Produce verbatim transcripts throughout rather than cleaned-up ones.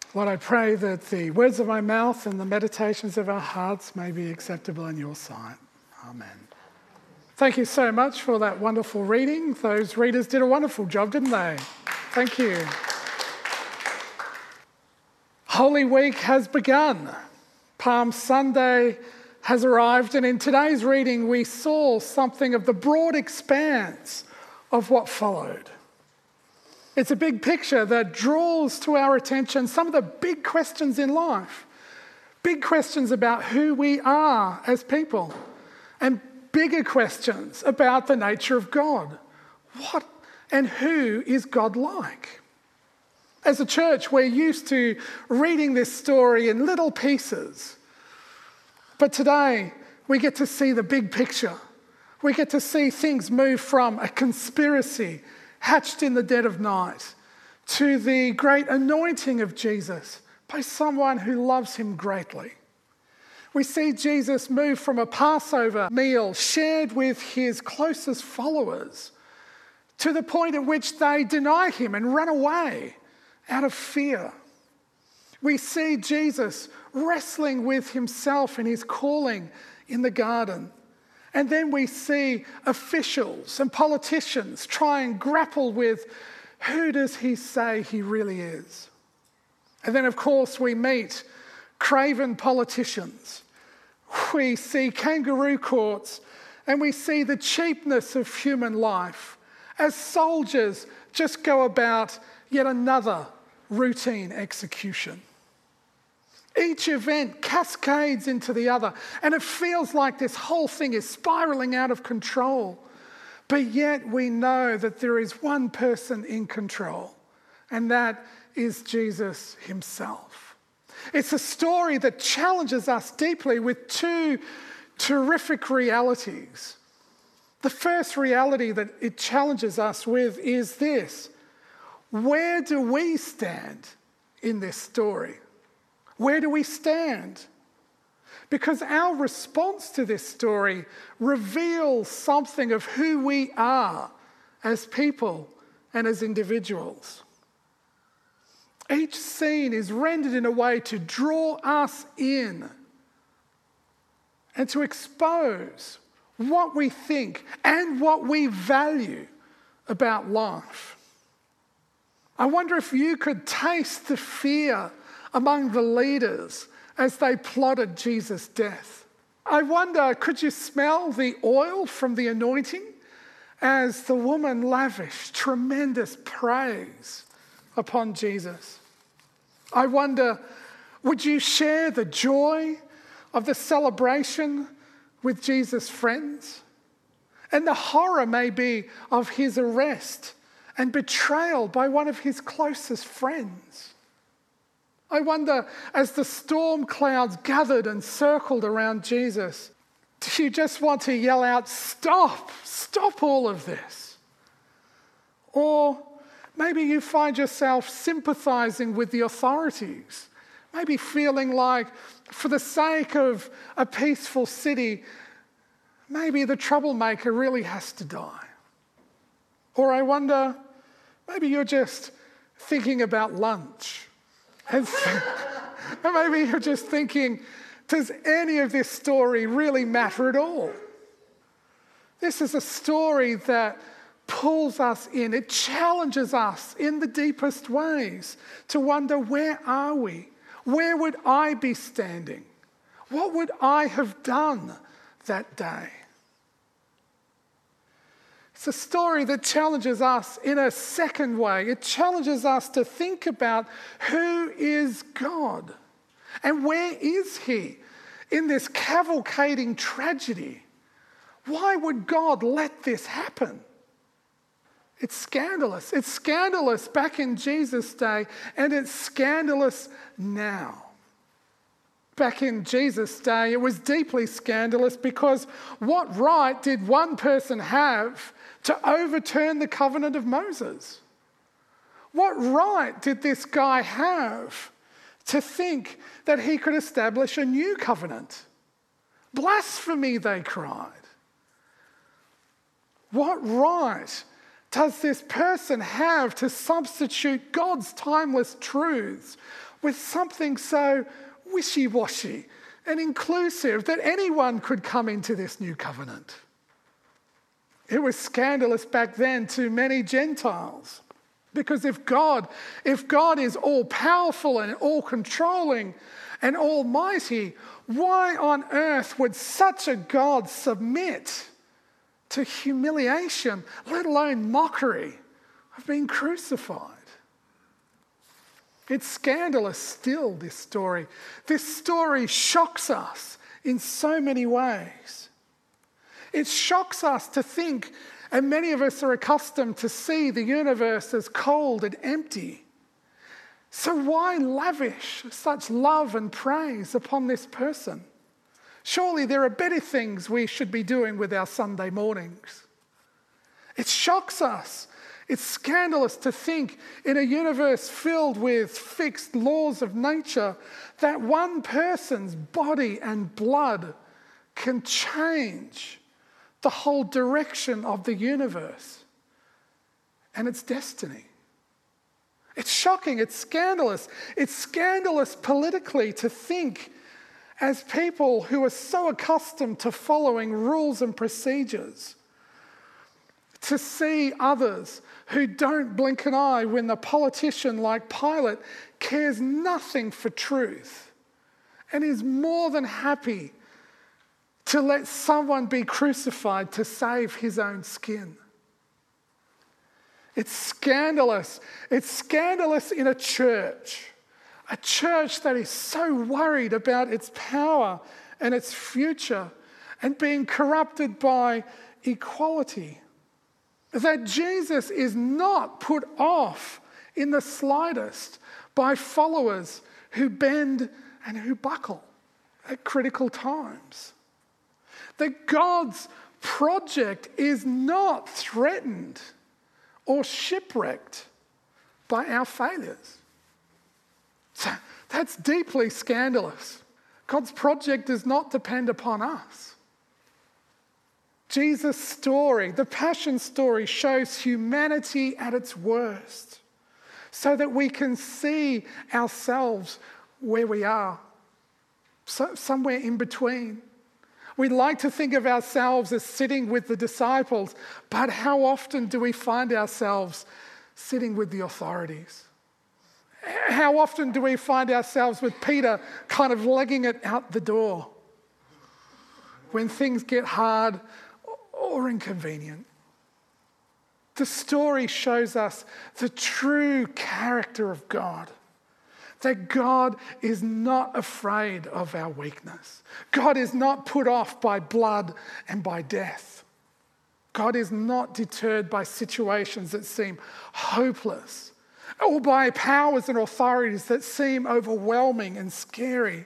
Lord, I pray that the words of my mouth and the meditations of our hearts may be acceptable in your sight. Amen. Thank you so much for that wonderful reading. Those readers did a wonderful job, didn't they? Thank you. Holy Week has begun. Palm Sunday has arrived, and in today's reading we saw something of the broad expanse of what followed. It's a big picture that draws to our attention some of the big questions in life. Big questions about who we are as people, and bigger questions about the nature of God. What and who is God like? As a church, we're used to reading this story in little pieces. But today, we get to see the big picture. We get to see things move from a conspiracy hatched in the dead of night to the great anointing of Jesus by someone who loves him greatly. We see Jesus move from a Passover meal shared with his closest followers to the point at which they deny him and run away out of fear. We see Jesus wrestling with himself and his calling in the garden. And then we see officials and politicians try and grapple with who does he say he really is. And then, of course, we meet craven politicians. We see kangaroo courts, and we see the cheapness of human life as soldiers just go about yet another routine execution. Each event cascades into the other, and it feels like this whole thing is spiraling out of control. But yet we know that there is one person in control, and that is Jesus himself. It's a story that challenges us deeply with two terrific realities. The first reality that it challenges us with is this: where do we stand in this story? Where do we stand? Because our response to this story reveals something of who we are as people and as individuals. Each scene is rendered in a way to draw us in and to expose what we think and what we value about life. I wonder if you could taste the fear among the leaders as they plotted Jesus' death. I wonder, could you smell the oil from the anointing as the woman lavished tremendous praise upon Jesus? I wonder, would you share the joy of the celebration with Jesus' friends? And the horror maybe of his arrest and betrayal by one of his closest friends. I wonder, as the storm clouds gathered and circled around Jesus, do you just want to yell out, "Stop, stop all of this"? Or maybe you find yourself sympathizing with the authorities, maybe feeling like, for the sake of a peaceful city, maybe the troublemaker really has to die. Or I wonder, maybe you're just thinking about lunch. And maybe you're just thinking, does any of this story really matter at all? This is a story that pulls us in. It challenges us in the deepest ways to wonder, where are we? Where would I be standing? What would I have done that day? It's a story that challenges us in a second way. It challenges us to think about who is God and where is he in this cavalcading tragedy? Why would God let this happen? It's scandalous. It's scandalous back in Jesus' day, and it's scandalous now. Back in Jesus' day, it was deeply scandalous because what right did one person have to overturn the covenant of Moses? What right did this guy have to think that he could establish a new covenant? Blasphemy, they cried. What right does this person have to substitute God's timeless truths with something so wishy-washy and inclusive that anyone could come into this new covenant? It was scandalous back then to many Gentiles, because if God, if God is all-powerful and all-controlling and almighty, why on earth would such a God submit to humiliation, let alone mockery, of being crucified? It's scandalous still, this story. This story shocks us in so many ways. It shocks us to think, and many of us are accustomed to see the universe as cold and empty. So why lavish such love and praise upon this person? Surely there are better things we should be doing with our Sunday mornings. It shocks us. It's scandalous to think in a universe filled with fixed laws of nature that one person's body and blood can change the whole direction of the universe and its destiny. It's shocking, it's scandalous. It's scandalous politically to think, as people who are so accustomed to following rules and procedures, to see others who don't blink an eye when the politician like Pilate cares nothing for truth and is more than happy to let someone be crucified to save his own skin. It's scandalous. It's scandalous in a church, a church that is so worried about its power and its future and being corrupted by equality, that Jesus is not put off in the slightest by followers who bend and who buckle at critical times. That God's project is not threatened or shipwrecked by our failures. So that's deeply scandalous. God's project does not depend upon us. Jesus' story, the Passion story, shows humanity at its worst so that we can see ourselves where we are, so somewhere in between. We like to think of ourselves as sitting with the disciples, but how often do we find ourselves sitting with the authorities? How often do we find ourselves with Peter kind of legging it out the door when things get hard or inconvenient? The story shows us the true character of God. That God is not afraid of our weakness. God is not put off by blood and by death. God is not deterred by situations that seem hopeless or by powers and authorities that seem overwhelming and scary.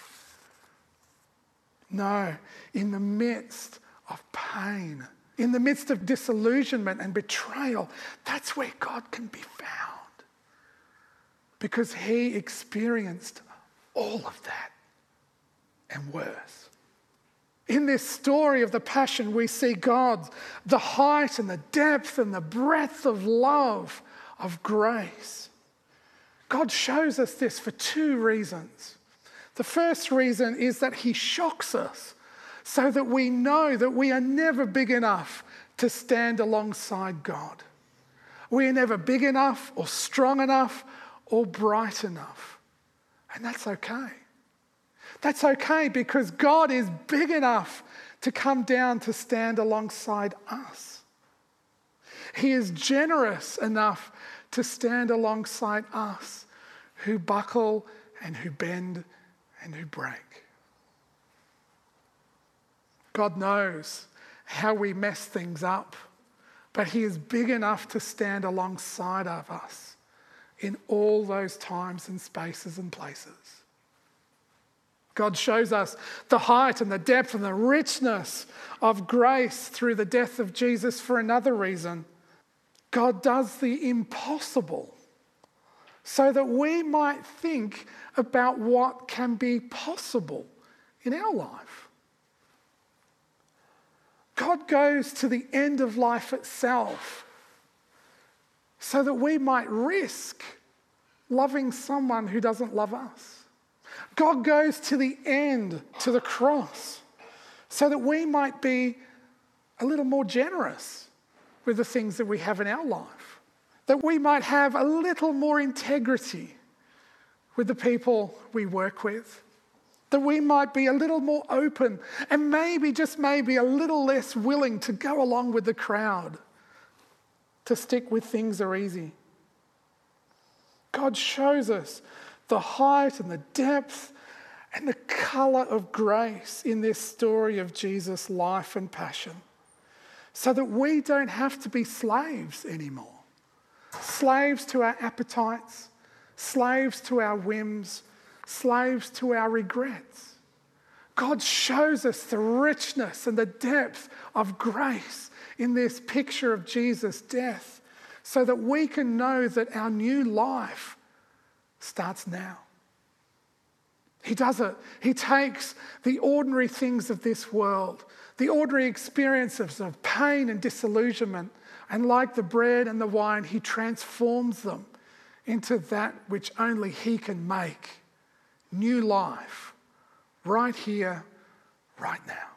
No, in the midst of pain, in the midst of disillusionment and betrayal, that's where God can be found. Because he experienced all of that and worse. In this story of the Passion, we see God, the height and the depth and the breadth of love, of grace. God shows us this for two reasons. The first reason is that he shocks us so that we know that we are never big enough to stand alongside God. We are never big enough or strong enough or bright enough. And that's okay. That's okay because God is big enough to come down to stand alongside us. He is generous enough to stand alongside us who buckle and who bend and who break. God knows how we mess things up, but he is big enough to stand alongside of us in all those times and spaces and places. God shows us the height and the depth and the richness of grace through the death of Jesus for another reason. God does the impossible so that we might think about what can be possible in our life. God goes to the end of life itself so that we might risk loving someone who doesn't love us. God goes to the end, to the cross, so that we might be a little more generous with the things that we have in our life, that we might have a little more integrity with the people we work with, that we might be a little more open and maybe, just maybe, a little less willing to go along with the crowd, to stick with things that are easy. God shows us the height and the depth and the colour of grace in this story of Jesus' life and passion, so that we don't have to be slaves anymore. Slaves to our appetites, slaves to our whims, slaves to our regrets. God shows us the richness and the depth of grace in this picture of Jesus' death, so that we can know that our new life starts now. He does it. He takes the ordinary things of this world, the ordinary experiences of pain and disillusionment, and like the bread and the wine, he transforms them into that which only he can make. New life, right here, right now.